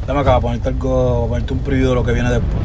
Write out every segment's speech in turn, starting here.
Dame acá, ponerte algo, ponerte un preview de lo que viene después.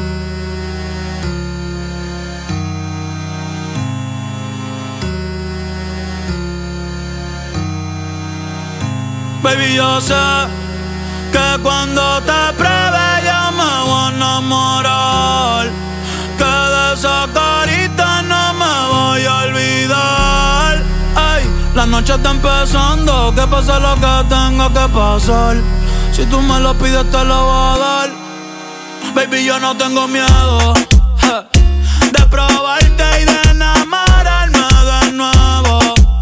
Baby, yo sé que cuando te pruebe yo me voy a enamorar, que de esa carita no me voy a olvidar. Ay, la noche está empezando, que pase lo que tenga que pasar. Si tú me lo pides te lo voy a dar. Baby, yo no tengo miedo de probarte y de enamorarme de nuevo.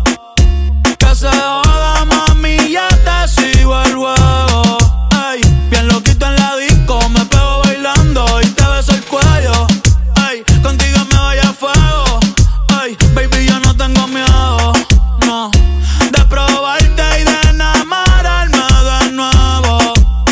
Que se joda, mami, ya te sigo el juego. Ay, bien loquito en la disco, me pego bailando y te beso el cuello. Ay, contigo me voy a fuego. Ay, baby, yo no tengo miedo, no, de probarte y de enamorarme de nuevo.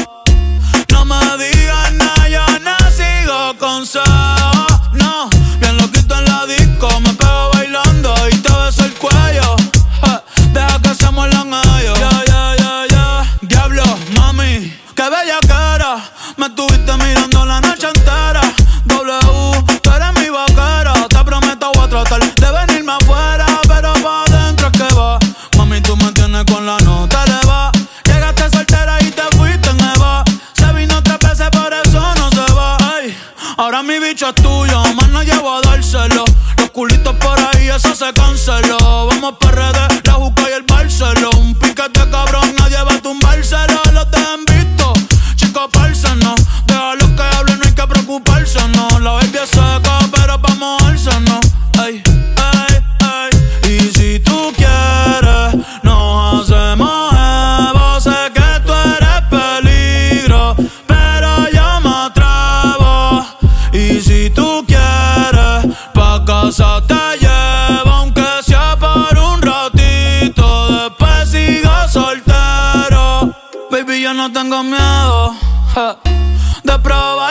No me digas nada, yo no sigo consejos, no. Bien loquito en la disco, me pego bailando y te beso el cuello. Deja que se muelan ellos. Ya. Diablo, mami, qué bella cara. Me estuviste mirando la noche entera. W, tú eres mi vaquera. Te prometo voy a tratar de venirme afuera, pero pa' adentro es que va. Mami, tú me tienes con la nota elevada. Llegaste soltera y te fuiste en Eva. Se vino 3 veces, por eso no se va. Ay, ahora mi bicho es tuyo, más no llevo a dárselo. Los culitos por ahí, eso se canceló. Vamos pa' redes, la juca y el Barceló. Un piquete cabrón, nadie va a tumbárselo. Los dejan visto, chicos, no. Déjalos que hablen, no hay que preocuparse, no. La baby es seca, pero pa' mojarse, no. Ay, ay, ay. Y si tú quieres, nos hacemos Evo. Sé que tú eres peligro, pero yo me atrevo. Y si tú quieres, pa' casa te llevo, aunque sea por un ratito. Después sigo soltero. Baby, yo no tengo miedo de probar